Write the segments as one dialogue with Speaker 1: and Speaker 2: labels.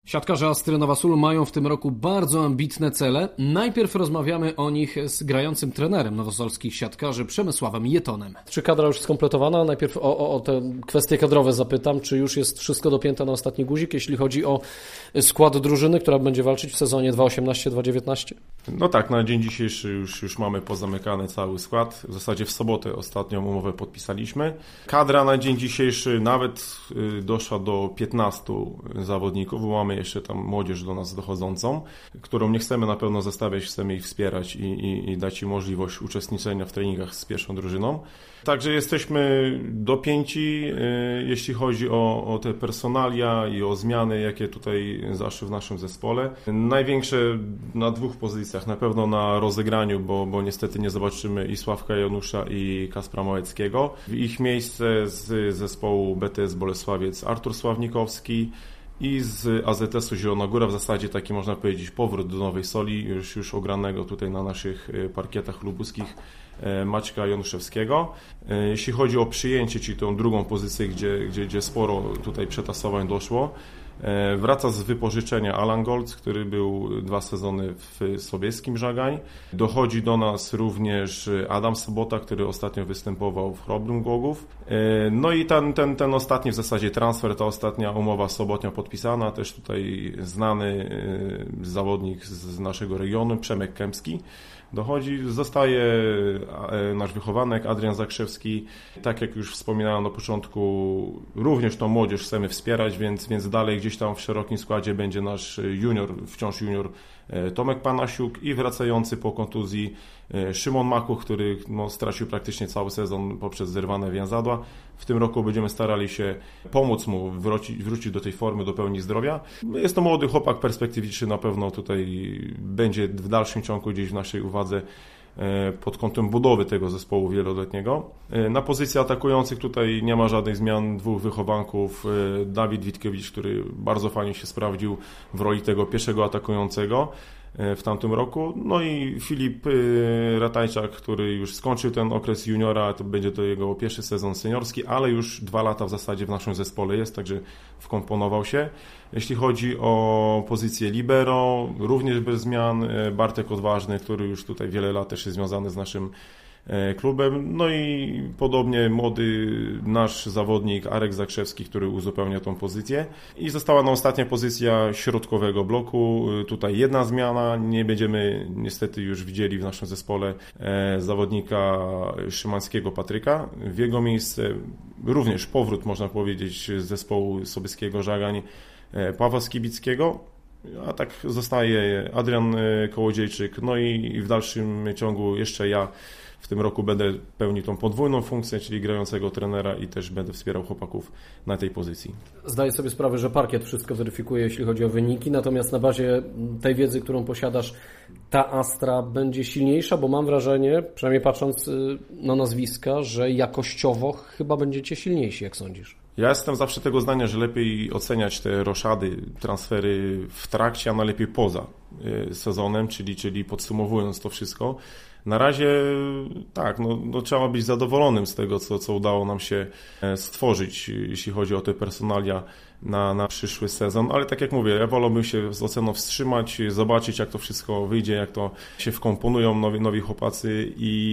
Speaker 1: Siatkarze Astry Nowa Sól mają w tym roku bardzo ambitne cele. Najpierw rozmawiamy o nich z grającym trenerem nowosolskich siatkarzy Przemysławem Jetonem. Czy kadra już skompletowana? Najpierw o te kwestie kadrowe zapytam. Czy już jest wszystko dopięte na ostatni guzik, jeśli chodzi o skład drużyny, która będzie walczyć w sezonie 2018-2019?
Speaker 2: No tak, na dzień dzisiejszy już mamy pozamykany cały skład. W zasadzie w sobotę ostatnią umowę podpisaliśmy. Kadra na dzień dzisiejszy nawet doszła do 15 zawodników, bo mamy jeszcze tam młodzież do nas dochodzącą, którą nie chcemy na pewno zostawiać, chcemy ich wspierać i dać im możliwość uczestniczenia w treningach z pierwszą drużyną. Także jesteśmy dopięci, jeśli chodzi o te personalia i o zmiany, jakie tutaj zaszły w naszym zespole. Największe na 2 pozycjach, na pewno na rozegraniu, bo niestety nie zobaczymy i Sławka Janusza i Kaspra Małeckiego. W ich miejsce z zespołu BTS Bolesławiec Artur Sławnikowski i z AZS-u Zielona Góra, w zasadzie taki można powiedzieć powrót do Nowej Soli, już ogranego tutaj na naszych parkietach lubuskich, Maćka Januszewskiego. Jeśli chodzi o przyjęcie, czyli tą drugą pozycję, gdzie sporo tutaj przetasowań doszło, wraca z wypożyczenia Alan Golc, który był 2 sezony w Sobieskim Żagań. Dochodzi do nas również Adam Sobota, który ostatnio występował w Chrobrym Głogów. No i ten ostatni w zasadzie transfer, ta ostatnia umowa sobotnio podpisana, też tutaj znany zawodnik z naszego regionu, Przemek Kępski. Zostaje nasz wychowanek Adrian Zakrzewski. Tak jak już wspominałem na początku, również tą młodzież chcemy wspierać, więc dalej gdzieś tam w szerokim składzie będzie nasz wciąż junior Tomek Panasiuk i wracający po kontuzji Szymon Makuch, który stracił praktycznie cały sezon poprzez zerwane więzadła. W tym roku będziemy starali się pomóc mu wrócić do tej formy, do pełni zdrowia. Jest to młody chłopak perspektywiczny, na pewno tutaj będzie w dalszym ciągu gdzieś w naszej uwadze pod kątem budowy tego zespołu wieloletniego. Na pozycji atakujących tutaj nie ma żadnych zmian. 2 wychowanków. Dawid Witkiewicz, który bardzo fajnie się sprawdził w roli tego pierwszego atakującego w tamtym roku. No i Filip Ratajczak, który już skończył ten okres juniora, to będzie to jego pierwszy sezon seniorski, ale już 2 lata w zasadzie w naszym zespole jest, także wkomponował się. Jeśli chodzi o pozycję libero, również bez zmian. Bartek Odważny, który już tutaj wiele lat też jest związany z naszym klubem. No i podobnie młody nasz zawodnik Arek Zakrzewski, który uzupełnia tą pozycję. I została nam ostatnia pozycja środkowego bloku. Tutaj jedna zmiana. Nie będziemy niestety już widzieli w naszym zespole zawodnika Szymańskiego Patryka. W jego miejsce również powrót, można powiedzieć, z zespołu Sobieskiego Żagań Pawła Skibickiego. A tak zostaje Adrian Kołodziejczyk. No i w dalszym ciągu jeszcze ja w tym roku będę pełnił tą podwójną funkcję, czyli grającego trenera i też będę wspierał chłopaków na tej pozycji.
Speaker 1: Zdaję sobie sprawę, że parkiet wszystko weryfikuje, jeśli chodzi o wyniki, natomiast na bazie tej wiedzy, którą posiadasz, ta Astra będzie silniejsza, bo mam wrażenie, przynajmniej patrząc na nazwiska, że jakościowo chyba będziecie silniejsi, jak sądzisz?
Speaker 2: Ja jestem zawsze tego zdania, że lepiej oceniać te roszady, transfery w trakcie, a najlepiej poza sezonem, czyli podsumowując to wszystko. Na razie tak, trzeba być zadowolonym z tego, co udało nam się stworzyć, jeśli chodzi o te personalia na przyszły sezon, ale tak jak mówię, ja wolałbym się z oceną wstrzymać, zobaczyć jak to wszystko wyjdzie, jak to się wkomponują nowi chłopacy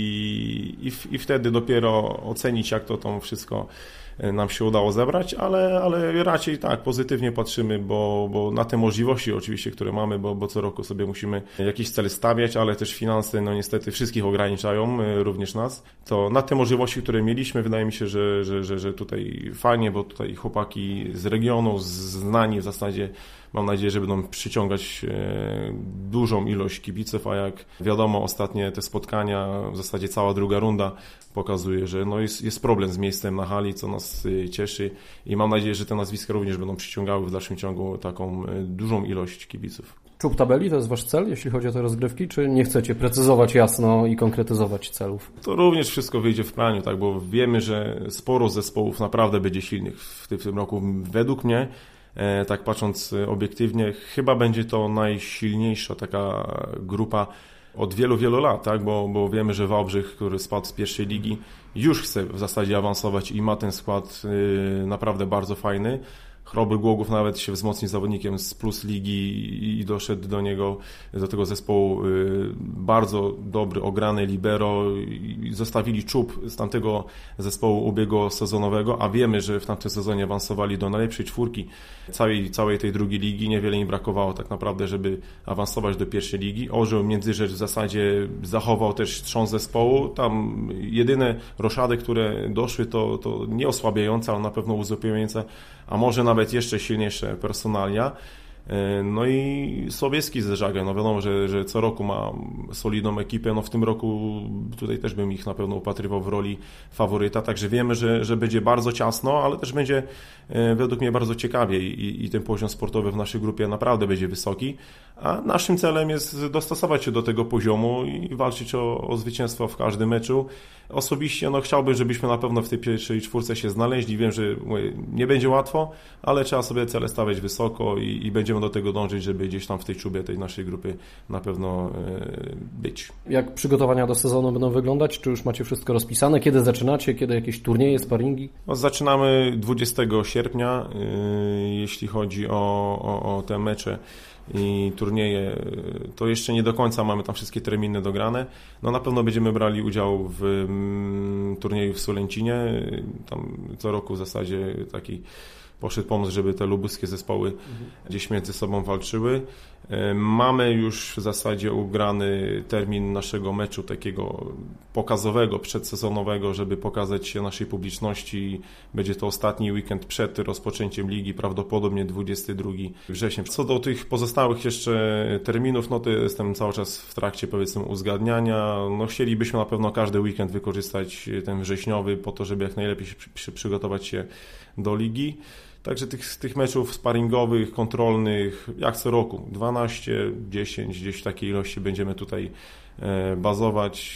Speaker 2: i wtedy dopiero ocenić, jak to wszystko nam się udało zebrać, ale raczej tak, pozytywnie patrzymy, bo na te możliwości oczywiście, które mamy, bo co roku sobie musimy jakiś cel stawiać, ale też finanse, niestety wszystkich ograniczają, również nas, to na te możliwości, które mieliśmy, wydaje mi się, że tutaj fajnie, bo tutaj chłopaki z regionu, znani w zasadzie, mam nadzieję, że będą przyciągać dużą ilość kibiców, a jak wiadomo, ostatnie te spotkania, w zasadzie cała druga runda pokazuje, że jest problem z miejscem na hali, co nas cieszy i mam nadzieję, że te nazwiska również będą przyciągały w dalszym ciągu taką dużą ilość kibiców.
Speaker 1: Czub tabeli to jest wasz cel, jeśli chodzi o te rozgrywki, czy nie chcecie precyzować jasno i konkretyzować celów?
Speaker 2: To również wszystko wyjdzie w praniu, tak, bo wiemy, że sporo zespołów naprawdę będzie silnych w tym roku. Według mnie, tak patrząc obiektywnie, chyba będzie to najsilniejsza taka grupa od wielu, wielu lat, tak? Bo wiemy, że Wałbrzych, który spadł z pierwszej ligi, już chce w zasadzie awansować i ma ten skład naprawdę bardzo fajny. Chrobry Głogów nawet się wzmocnił zawodnikiem z plus ligi i doszedł do tego zespołu bardzo dobry, ograny libero i zostawili czub z tamtego zespołu ubiegłosezonowego, a wiemy, że w tamtym sezonie awansowali do najlepszej czwórki całej tej drugiej ligi. Niewiele im brakowało tak naprawdę, żeby awansować do pierwszej ligi. Orzeł Międzyrzecz w zasadzie zachował też trząs zespołu. Tam jedyne roszady, które doszły, to nie osłabiające, ale na pewno uzupełniające, a może nawet jeszcze silniejsze personalia. No i Sobieski z Żagę, no wiadomo, że co roku ma solidną ekipę, no w tym roku tutaj też bym ich na pewno upatrywał w roli faworyta, także wiemy, że będzie bardzo ciasno, ale też będzie według mnie bardzo ciekawie i ten poziom sportowy w naszej grupie naprawdę będzie wysoki, a naszym celem jest dostosować się do tego poziomu i walczyć o zwycięstwo w każdym meczu. Osobiście chciałbym, żebyśmy na pewno w tej pierwszej czwórce się znaleźli. Wiem, że nie będzie łatwo, ale trzeba sobie cele stawiać wysoko i będziemy do tego dążyć, żeby gdzieś tam w tej czubie tej naszej grupy na pewno być.
Speaker 1: Jak przygotowania do sezonu będą wyglądać? Czy już macie wszystko rozpisane? Kiedy zaczynacie? Kiedy jakieś turnieje, sparingi?
Speaker 2: Zaczynamy 20 sierpnia, jeśli chodzi o te mecze i turnieje, to jeszcze nie do końca mamy tam wszystkie terminy dograne. Na pewno będziemy brali udział w turnieju w Sulęcinie. Tam co roku w zasadzie taki poszedł pomysł, żeby te lubuskie zespoły gdzieś między sobą walczyły. Mamy już w zasadzie ugrany termin naszego meczu takiego pokazowego, przedsezonowego, żeby pokazać się naszej publiczności. Będzie to ostatni weekend przed rozpoczęciem ligi, prawdopodobnie 22 września. Co do tych pozostałych jeszcze terminów, to jestem cały czas w trakcie, powiedzmy, uzgadniania. Chcielibyśmy na pewno każdy weekend wykorzystać ten wrześniowy po to, żeby jak najlepiej przygotować się do ligi. Także tych meczów sparingowych, kontrolnych, jak co roku, 12, 10, gdzieś w takiej ilości będziemy tutaj bazować.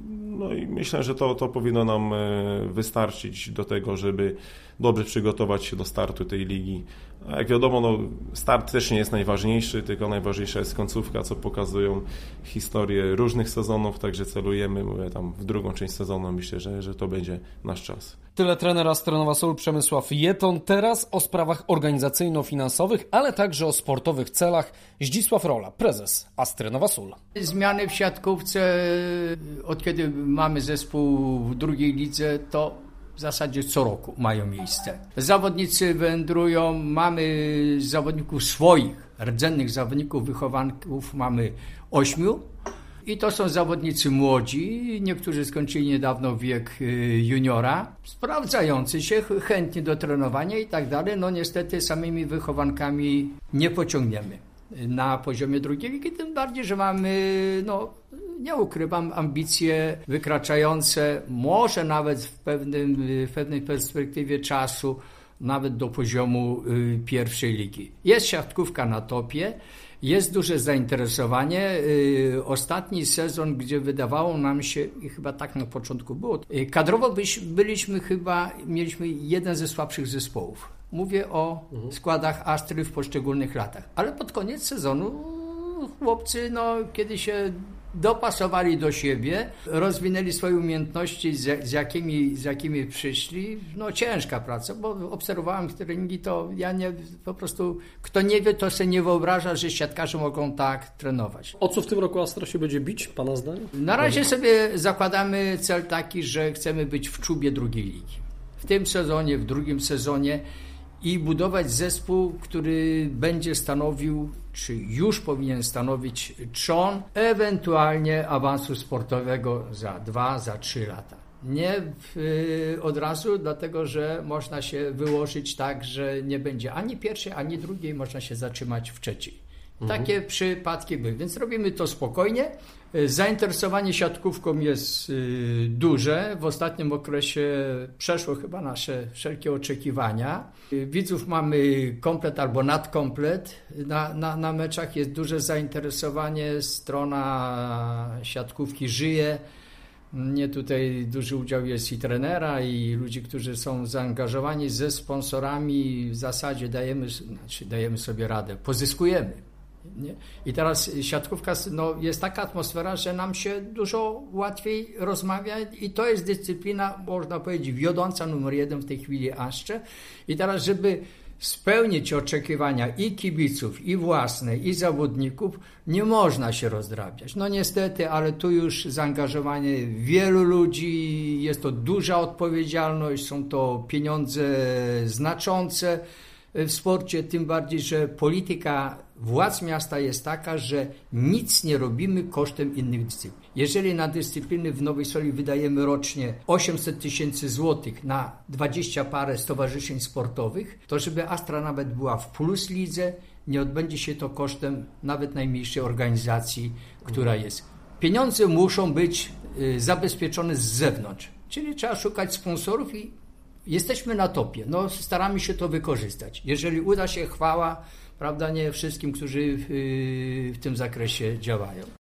Speaker 2: I myślę, że to powinno nam wystarczyć do tego, żeby dobrze przygotować się do startu tej ligi. A jak wiadomo, start też nie jest najważniejszy, tylko najważniejsza jest końcówka, co pokazują historie różnych sezonów, także celujemy, tam w drugą część sezonu. Myślę, że to będzie nasz czas.
Speaker 1: Tyle trenera Astronowa Sól Przemysław Jeton. Teraz o sprawach organizacyjno-finansowych, ale także o sportowych celach Zdzisław Rola, prezes Astronowa Sól.
Speaker 3: Zmiany w siatkówce, od kiedy mamy zespół w drugiej lidze, to w zasadzie co roku mają miejsce. Zawodnicy wędrują, mamy zawodników swoich, rdzennych zawodników, wychowanków mamy 8. I to są zawodnicy młodzi, niektórzy skończyli niedawno wiek juniora, sprawdzający się, chętni do trenowania i tak dalej. Niestety samymi wychowankami nie pociągniemy na poziomie drugiej ligi, tym bardziej, że mamy, nie ukrywam, ambicje wykraczające, może nawet w pewnej perspektywie czasu, nawet do poziomu pierwszej ligi. Jest siatkówka na topie. Jest duże zainteresowanie. Ostatni sezon, gdzie wydawało nam się, i chyba tak na początku było, kadrowo mieliśmy jeden ze słabszych zespołów. Mówię o składach Astry w poszczególnych latach. Ale pod koniec sezonu chłopcy, kiedy się dopasowali do siebie, rozwinęli swoje umiejętności, z jakimi przyszli. Ciężka praca, bo obserwowałem treningi, to po prostu kto nie wie, to sobie nie wyobraża, że siatkarze mogą tak trenować.
Speaker 1: O co w tym roku Astra się będzie bić, pana zdaniem?
Speaker 3: Na razie sobie zakładamy cel taki, że chcemy być w czubie drugiej ligi. W tym sezonie, w drugim sezonie i budować zespół, który będzie stanowił, czy już powinien stanowić trzon ewentualnie awansu sportowego za 2, za 3 lata. Nie od razu, dlatego że można się wyłożyć tak, że nie będzie ani pierwszej, ani drugiej, można się zatrzymać w trzeciej. Takie przypadki były, więc robimy to spokojnie. Zainteresowanie siatkówką jest duże. W ostatnim okresie przeszło chyba nasze wszelkie oczekiwania. Widzów mamy komplet albo nadkomplet. Na meczach jest duże zainteresowanie. Strona siatkówki żyje. Nie, tutaj duży udział jest i trenera, i ludzi, którzy są zaangażowani ze sponsorami. W zasadzie dajemy sobie radę, pozyskujemy. Nie? I teraz siatkówka, jest taka atmosfera, że nam się dużo łatwiej rozmawia i to jest dyscyplina, można powiedzieć, wiodąca numer 1 w tej chwili Astrze. I teraz, żeby spełnić oczekiwania i kibiców, i własne, i zawodników, nie można się rozdrabniać. No niestety, ale tu już zaangażowanie wielu ludzi, jest to duża odpowiedzialność, są to pieniądze znaczące w sporcie, tym bardziej, że polityka władz miasta jest taka, że nic nie robimy kosztem innych dyscyplin. Jeżeli na dyscypliny w Nowej Soli wydajemy rocznie 800 000 złotych na 20 parę stowarzyszeń sportowych, to żeby Astra nawet była w plus lidze, nie odbędzie się to kosztem nawet najmniejszej organizacji, która jest. Pieniądze muszą być zabezpieczone z zewnątrz, czyli trzeba szukać sponsorów i jesteśmy na topie. No, staramy się to wykorzystać. Jeżeli uda się, chwała, prawda, nie wszystkim, którzy w tym zakresie działają.